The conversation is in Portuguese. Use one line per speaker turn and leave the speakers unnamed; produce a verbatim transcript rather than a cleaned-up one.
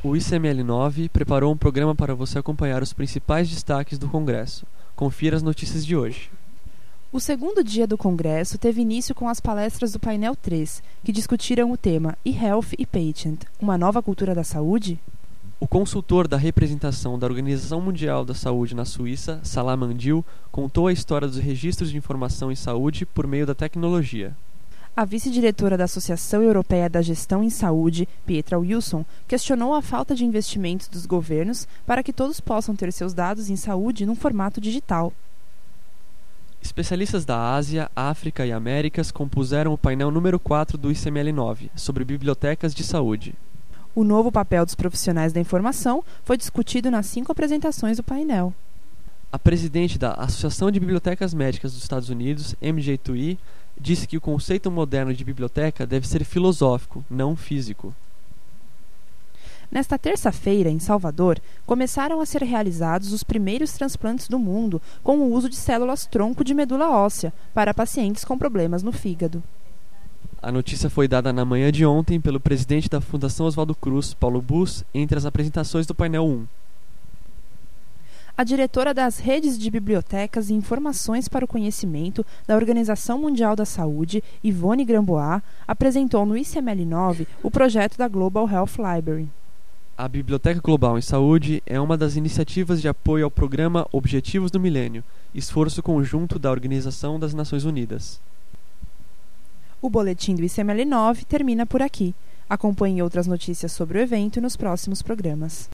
O I C M L nove preparou um programa para você acompanhar os principais destaques do Congresso. Confira as notícias de hoje.
O segundo dia do Congresso teve início com as palestras do painel três, que discutiram o tema e-Health e Patient, uma nova cultura da saúde?
O consultor da representação da Organização Mundial da Saúde na Suíça, Salah Mandil, contou a história dos registros de informação em saúde por meio da tecnologia.
A vice-diretora da Associação Europeia da Gestão em Saúde, Pietra Wilson, questionou a falta de investimentos dos governos para que todos possam ter seus dados em saúde num formato digital.
Especialistas da Ásia, África e Américas compuseram o painel número quatro do I C M L nove, sobre bibliotecas de saúde.
O novo papel dos profissionais da informação foi discutido nas cinco apresentações do painel.
A presidente da Associação de Bibliotecas Médicas dos Estados Unidos, M J dois E, disse que o conceito moderno de biblioteca deve ser filosófico, não físico.
Nesta terça-feira, em Salvador, começaram a ser realizados os primeiros transplantes do mundo com o uso de células-tronco de medula óssea para pacientes com problemas no fígado.
A notícia foi dada na manhã de ontem pelo presidente da Fundação Oswaldo Cruz, Paulo Bus, entre as apresentações do painel um.
A diretora das Redes de Bibliotecas e Informações para o Conhecimento da Organização Mundial da Saúde, Yvonne Grambois, apresentou no I C M L nove o projeto da Global Health Library.
A Biblioteca Global em Saúde é uma das iniciativas de apoio ao programa Objetivos do Milênio, esforço conjunto da Organização das Nações Unidas.
O boletim do I C M L nove termina por aqui. Acompanhe outras notícias sobre o evento nos próximos programas.